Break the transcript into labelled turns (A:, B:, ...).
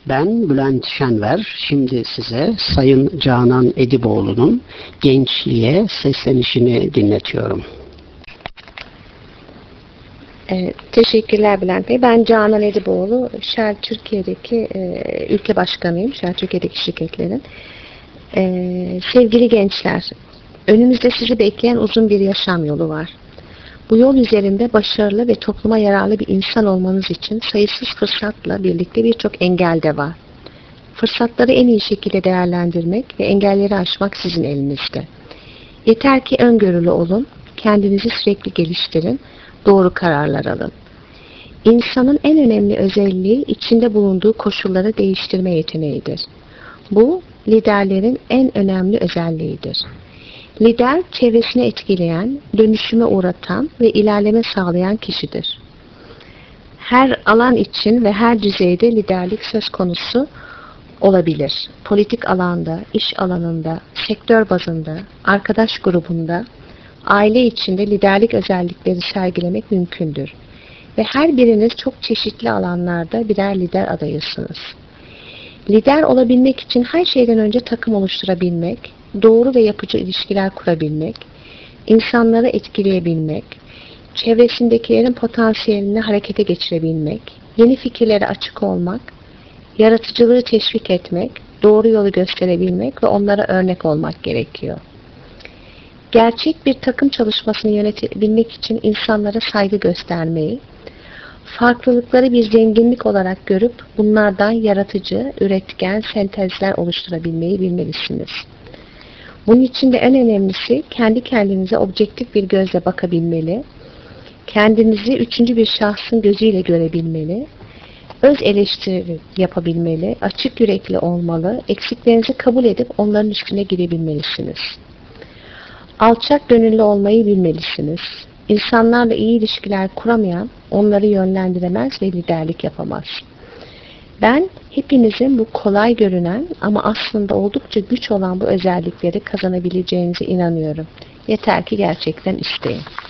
A: Ben Bülent Şenver. Şimdi size Sayın Canan Ediboğlu'nun gençliğe seslenişini dinletiyorum.
B: Teşekkürler Bülent Bey. Ben Canan Ediboğlu. Shell Türkiye'deki ülke başkanıyım. Shell Türkiye'deki şirketlerin. Sevgili gençler, önümüzde sizi bekleyen uzun bir yaşam yolu var. Bu yol üzerinde başarılı ve topluma yararlı bir insan olmanız için sayısız fırsatla birlikte birçok engel de var. Fırsatları en iyi şekilde değerlendirmek ve engelleri aşmak sizin elinizde. Yeter ki öngörülü olun, kendinizi sürekli geliştirin, doğru kararlar alın. İnsanın en önemli özelliği içinde bulunduğu koşulları değiştirme yeteneğidir. Bu, liderlerin en önemli özelliğidir. Lider, çevresini etkileyen, dönüşüme uğratan ve ilerleme sağlayan kişidir. Her alan için ve her düzeyde liderlik söz konusu olabilir. Politik alanda, iş alanında, sektör bazında, arkadaş grubunda, aile içinde liderlik özellikleri sergilemek mümkündür. Ve her biriniz çok çeşitli alanlarda birer lider adayısınız. Lider olabilmek için her şeyden önce takım oluşturabilmek, doğru ve yapıcı ilişkiler kurabilmek, insanları etkileyebilmek, çevresindekilerin potansiyelini harekete geçirebilmek, yeni fikirlere açık olmak, yaratıcılığı teşvik etmek, doğru yolu gösterebilmek ve onlara örnek olmak gerekiyor. Gerçek bir takım çalışmasını yönetebilmek için insanlara saygı göstermeyi, farklılıkları bir zenginlik olarak görüp bunlardan yaratıcı, üretken sentezler oluşturabilmeyi bilmelisiniz. Bunun için de en önemlisi kendi kendinize objektif bir gözle bakabilmeli, kendinizi üçüncü bir şahsın gözüyle görebilmeli, öz eleştiri yapabilmeli, açık yürekli olmalı, eksiklerinizi kabul edip onların üstüne girebilmelisiniz. Alçak gönüllü olmayı bilmelisiniz. İnsanlarla iyi ilişkiler kuramayan onları yönlendiremez ve liderlik yapamaz. Ben hepinizin bu kolay görünen ama aslında oldukça güç olan bu özellikleri kazanabileceğinize inanıyorum. Yeter ki gerçekten isteyin.